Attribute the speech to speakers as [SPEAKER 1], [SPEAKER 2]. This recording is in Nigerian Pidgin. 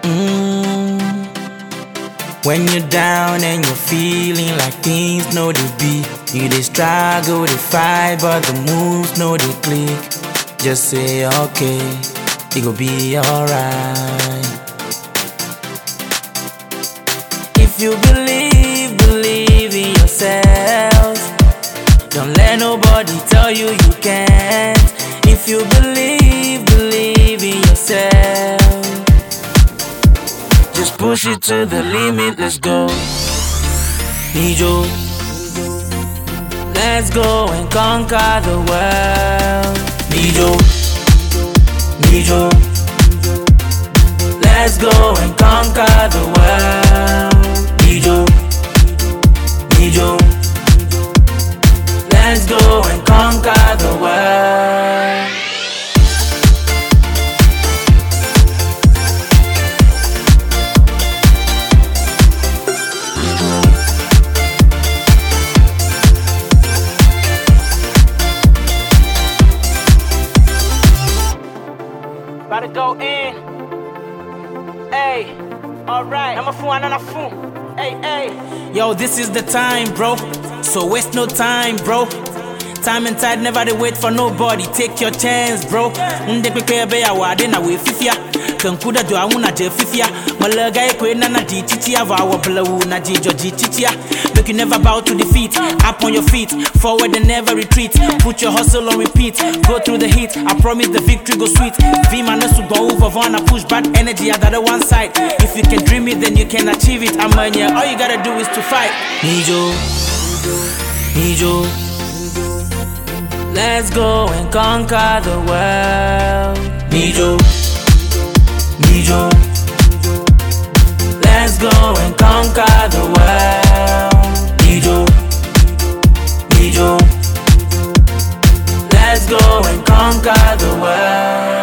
[SPEAKER 1] When you're down and you're feeling like things no they be, you they struggle, they fight, but the moves no they click. Just say okay, it go be alright. If you believe in yourself, don't let nobody tell you you can't. If you believe in yourself, just push it to the limit, let's go. Nijo, let's go and conquer the world. Nijo, let's go and conquer the world. Nijo, let's go and conquer the world. About to go in. Hey, alright. I'm a fool, I'm a fool. Hey, hey. Yo, this is the time, bro. So waste no time, bro. Time and tide never they wait for nobody. Take your chance, bro. Unde kweke be ya wade na we fifia. Kankuda do awuna je fifia. Malaga ekwe na di chichia va wa blow na ji joji chichia. Look, you never bow to defeat. Up on your feet, forward and never retreat. Put your hustle on repeat. Go through the heat. I promise the victory go sweet. V-man to go over on a push bad energy at the other one side. If you can dream it, then you can achieve it. I'm on ya. All you gotta do is to fight. Nijo, let's go and conquer the world. Nijo, let's go and conquer the world. Nijo, let's go and conquer the world.